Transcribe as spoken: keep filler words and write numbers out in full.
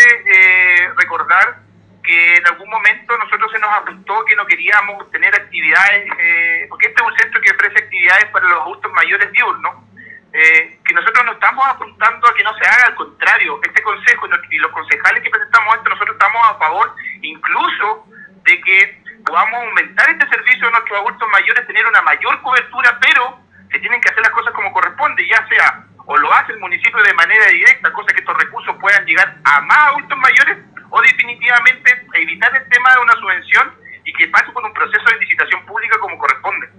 eh, recordar que en algún momento nosotros se nos apuntó que no queríamos tener actividades, eh, porque este es un centro que ofrece actividades para los adultos mayores diurnos, eh, que nosotros no estamos apuntando a que no se haga, al contrario, este consejo y los concejales que presentamos esto, nosotros estamos a favor incluso de que podamos aumentar este servicio a nuestros adultos mayores, tener una mayor cobertura, pero se tienen que hacer las cosas como corresponde, ya sea o lo hace el municipio de manera directa, cosa que estos recursos puedan llegar a más adultos mayores, o definitivamente evitar el tema de una subvención y que pase por un proceso de licitación pública como corresponde.